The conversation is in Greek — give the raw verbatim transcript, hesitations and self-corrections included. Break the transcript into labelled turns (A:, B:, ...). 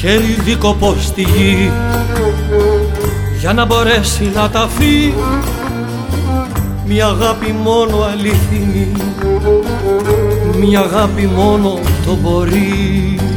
A: χέρι δίκοπο στη γη, για να μπορέσει να ταφεί μια αγάπη μόνο αληθινή, μια αγάπη μόνο το μπορεί.